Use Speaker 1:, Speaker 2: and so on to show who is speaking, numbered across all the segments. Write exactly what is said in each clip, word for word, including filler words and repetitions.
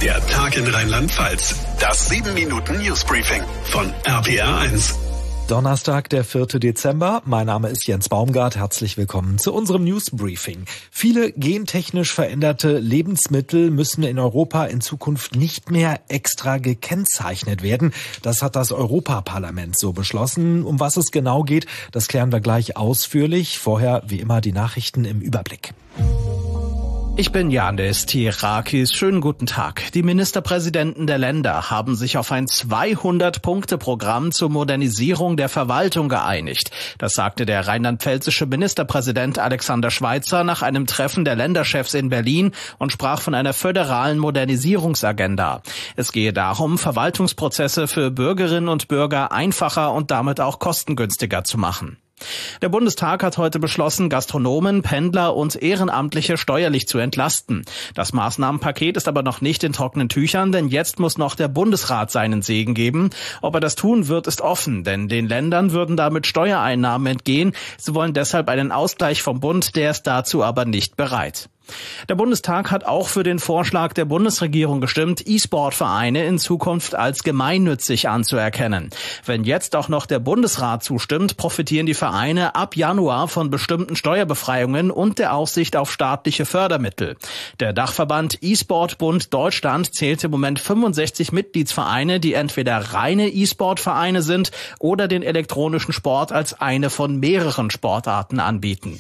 Speaker 1: Der Tag in Rheinland-Pfalz. Das sieben Minuten Newsbriefing von R P R eins.
Speaker 2: Donnerstag, der vierte Dezember. Mein Name ist Jens Baumgart. Herzlich willkommen zu unserem Newsbriefing. Viele gentechnisch veränderte Lebensmittel müssen in Europa in Zukunft nicht mehr extra gekennzeichnet werden. Das hat das Europaparlament so beschlossen. Um was es genau geht, das klären wir gleich ausführlich. Vorher, wie immer, die Nachrichten im Überblick.
Speaker 3: Ich bin Janis Tirakis. Schönen guten Tag. Die Ministerpräsidenten der Länder haben sich auf ein zweihundert-Punkte-Programm zur Modernisierung der Verwaltung geeinigt. Das sagte der rheinland-pfälzische Ministerpräsident Alexander Schweitzer nach einem Treffen der Länderchefs in Berlin und sprach von einer föderalen Modernisierungsagenda. Es gehe darum, Verwaltungsprozesse für Bürgerinnen und Bürger einfacher und damit auch kostengünstiger zu machen. Der Bundestag hat heute beschlossen, Gastronomen, Pendler und Ehrenamtliche steuerlich zu entlasten. Das Maßnahmenpaket ist aber noch nicht in trockenen Tüchern, denn jetzt muss noch der Bundesrat seinen Segen geben. Ob er das tun wird, ist offen, denn den Ländern würden damit Steuereinnahmen entgehen. Sie wollen deshalb einen Ausgleich vom Bund, der ist dazu aber nicht bereit. Der Bundestag hat auch für den Vorschlag der Bundesregierung gestimmt, E-Sport-Vereine in Zukunft als gemeinnützig anzuerkennen. Wenn jetzt auch noch der Bundesrat zustimmt, profitieren die Vereine ab Januar von bestimmten Steuerbefreiungen und der Aussicht auf staatliche Fördermittel. Der Dachverband E-Sport-Bund Deutschland zählt im Moment fünfundsechzig Mitgliedsvereine, die entweder reine E-Sport-Vereine sind oder den elektronischen Sport als eine von mehreren Sportarten anbieten.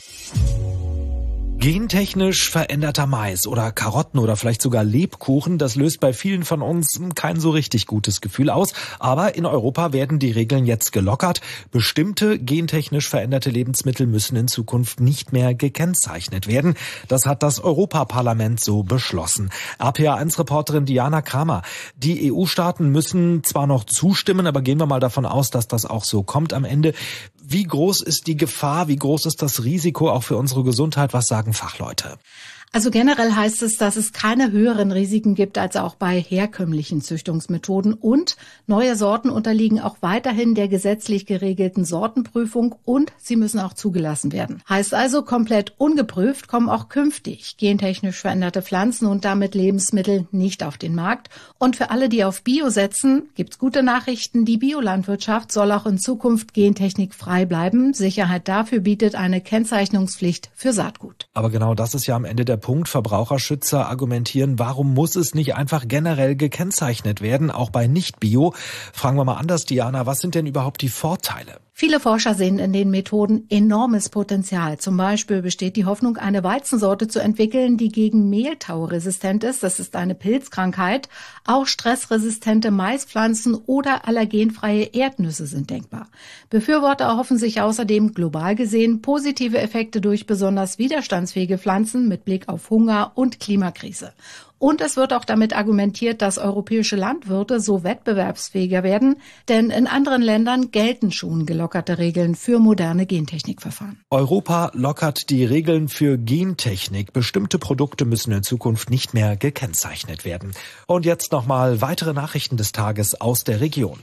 Speaker 2: Gentechnisch veränderter Mais oder Karotten oder vielleicht sogar Lebkuchen, das löst bei vielen von uns kein so richtig gutes Gefühl aus. Aber in Europa werden die Regeln jetzt gelockert. Bestimmte gentechnisch veränderte Lebensmittel müssen in Zukunft nicht mehr gekennzeichnet werden. Das hat das Europaparlament so beschlossen. R P R eins Reporterin Diana Kramer. Die E U-Staaten müssen zwar noch zustimmen, aber gehen wir mal davon aus, dass das auch so kommt am Ende. Wie groß ist die Gefahr, wie groß ist das Risiko auch für unsere Gesundheit? Was sagen Fachleute?
Speaker 4: Also generell heißt es, dass es keine höheren Risiken gibt als auch bei herkömmlichen Züchtungsmethoden und neue Sorten unterliegen auch weiterhin der gesetzlich geregelten Sortenprüfung und sie müssen auch zugelassen werden. Heißt also, komplett ungeprüft kommen auch künftig gentechnisch veränderte Pflanzen und damit Lebensmittel nicht auf den Markt. Und für alle, die auf Bio setzen, gibt's gute Nachrichten. Die Biolandwirtschaft soll auch in Zukunft gentechnikfrei bleiben. Sicherheit dafür bietet eine Kennzeichnungspflicht für Saatgut.
Speaker 2: Aber genau das ist ja am Ende der Punkt. Verbraucherschützer argumentieren, warum muss es nicht einfach generell gekennzeichnet werden, auch bei Nicht-Bio? Fragen wir mal anders, Diana, was sind denn überhaupt die Vorteile?
Speaker 4: Viele Forscher sehen in den Methoden enormes Potenzial. Zum Beispiel besteht die Hoffnung, eine Weizensorte zu entwickeln, die gegen Mehltau resistent ist. Das ist eine Pilzkrankheit. Auch stressresistente Maispflanzen oder allergenfreie Erdnüsse sind denkbar. Befürworter erhoffen sich außerdem global gesehen positive Effekte durch besonders widerstandsfähige Pflanzen mit Blick auf Hunger und Klimakrise. Und es wird auch damit argumentiert, dass europäische Landwirte so wettbewerbsfähiger werden, denn in anderen Ländern gelten schon gelockerte Regeln für moderne Gentechnikverfahren.
Speaker 2: Europa lockert die Regeln für Gentechnik. Bestimmte Produkte müssen in Zukunft nicht mehr gekennzeichnet werden. Und jetzt nochmal weitere Nachrichten des Tages aus der Region.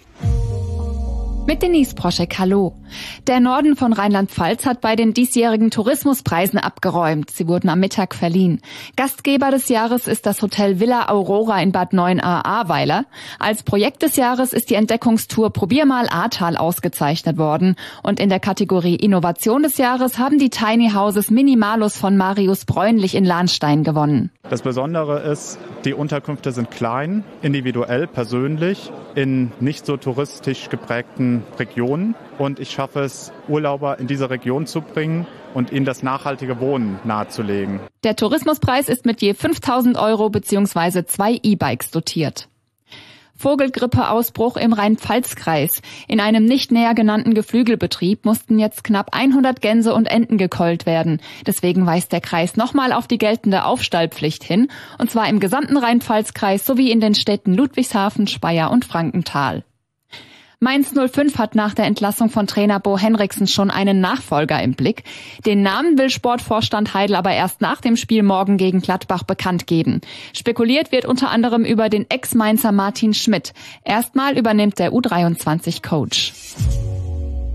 Speaker 5: Mit Denise Proschek, hallo. Der Norden von Rheinland-Pfalz hat bei den diesjährigen Tourismuspreisen abgeräumt. Sie wurden am Mittag verliehen. Gastgeber des Jahres ist das Hotel Villa Aurora in Bad Neuenahr-Ahrweiler. Als Projekt des Jahres ist die Entdeckungstour Probier mal Ahrtal ausgezeichnet worden. Und in der Kategorie Innovation des Jahres haben die Tiny Houses Minimalus von Marius Bräunlich in Lahnstein gewonnen.
Speaker 6: Das Besondere ist, die Unterkünfte sind klein, individuell, persönlich, in nicht so touristisch geprägten Regionen. Und ich schaffe es, Urlauber in diese Region zu bringen und ihnen das nachhaltige Wohnen nahezulegen.
Speaker 5: Der Tourismuspreis ist mit je fünftausend Euro bzw. zwei E-Bikes dotiert. Vogelgrippeausbruch im Rhein-Pfalz-Kreis. In einem nicht näher genannten Geflügelbetrieb mussten jetzt knapp hundert Gänse und Enten gekeult werden. Deswegen weist der Kreis nochmal auf die geltende Aufstallpflicht hin, und zwar im gesamten Rhein-Pfalz-Kreis sowie in den Städten Ludwigshafen, Speyer und Frankenthal. Mainz null fünf hat nach der Entlassung von Trainer Bo Henriksen schon einen Nachfolger im Blick. Den Namen will Sportvorstand Heidel aber erst nach dem Spiel morgen gegen Gladbach bekannt geben. Spekuliert wird unter anderem über den Ex-Mainzer Martin Schmidt. Erstmal übernimmt der U dreiundzwanzig Coach.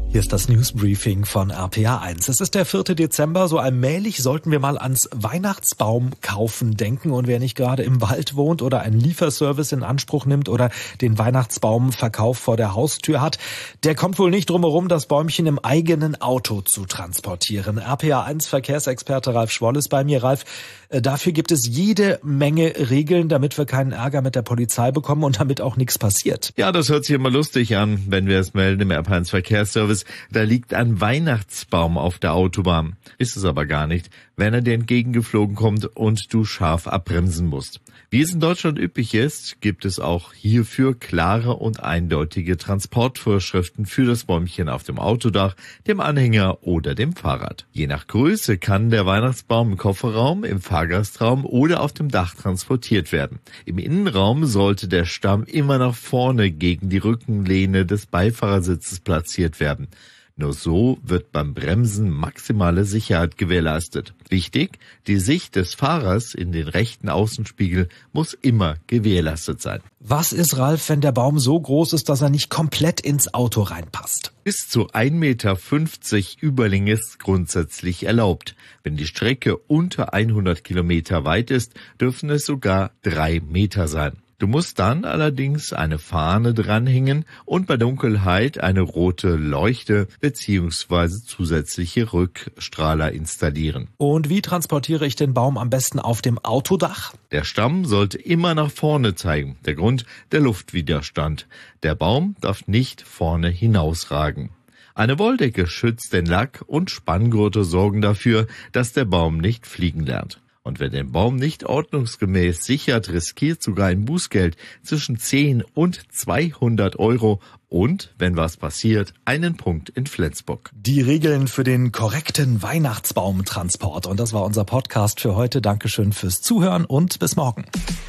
Speaker 2: Hier ist das Newsbriefing von R P R eins. Es ist der vierte Dezember, so allmählich sollten wir mal ans Weihnachtsbaum kaufen denken. Und wer nicht gerade im Wald wohnt oder einen Lieferservice in Anspruch nimmt oder den Weihnachtsbaumverkauf vor der Haustür hat, der kommt wohl nicht drum herum, das Bäumchen im eigenen Auto zu transportieren. R P R eins Verkehrsexperte Ralf Schwoll ist bei mir. Ralf, dafür gibt es jede Menge Regeln, damit wir keinen Ärger mit der Polizei bekommen und damit auch nichts passiert.
Speaker 7: Ja, das hört sich immer lustig an, wenn wir es melden im R P R eins Verkehrsservice. Da liegt ein Weihnachtsbaum auf der Autobahn. Ist es aber gar nicht, wenn er dir entgegengeflogen kommt und du scharf abbremsen musst. Wie es in Deutschland üblich ist, gibt es auch hierfür klare und eindeutige Transportvorschriften für das Bäumchen auf dem Autodach, dem Anhänger oder dem Fahrrad. Je nach Größe kann der Weihnachtsbaum im Kofferraum, im Fahrgastraum oder auf dem Dach transportiert werden. Im Innenraum sollte der Stamm immer nach vorne gegen die Rückenlehne des Beifahrersitzes platziert werden. Nur so wird beim Bremsen maximale Sicherheit gewährleistet. Wichtig, die Sicht des Fahrers in den rechten Außenspiegel muss immer gewährleistet sein.
Speaker 2: Was ist, Ralf, wenn der Baum so groß ist, dass er nicht komplett ins Auto reinpasst?
Speaker 7: Bis zu ein Meter fünfzig Überlänge ist grundsätzlich erlaubt. Wenn die Strecke unter hundert Kilometer weit ist, dürfen es sogar drei Meter sein. Du musst dann allerdings eine Fahne dranhängen und bei Dunkelheit eine rote Leuchte bzw. zusätzliche Rückstrahler installieren.
Speaker 2: Und wie transportiere ich den Baum am besten auf dem Autodach?
Speaker 7: Der Stamm sollte immer nach vorne zeigen. Der Grund, der Luftwiderstand. Der Baum darf nicht vorne hinausragen. Eine Wolldecke schützt den Lack und Spanngurte sorgen dafür, dass der Baum nicht fliegen lernt. Und wer den Baum nicht ordnungsgemäß sichert, riskiert sogar ein Bußgeld zwischen zehn und zweihundert Euro und, wenn was passiert, einen Punkt in Flensburg.
Speaker 2: Die Regeln für den korrekten Weihnachtsbaumtransport. Und das war unser Podcast für heute. Dankeschön fürs Zuhören und bis morgen.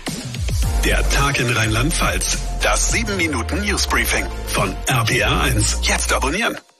Speaker 1: Der Tag in Rheinland-Pfalz. Das sieben Minuten Newsbriefing von R P R eins. Jetzt abonnieren.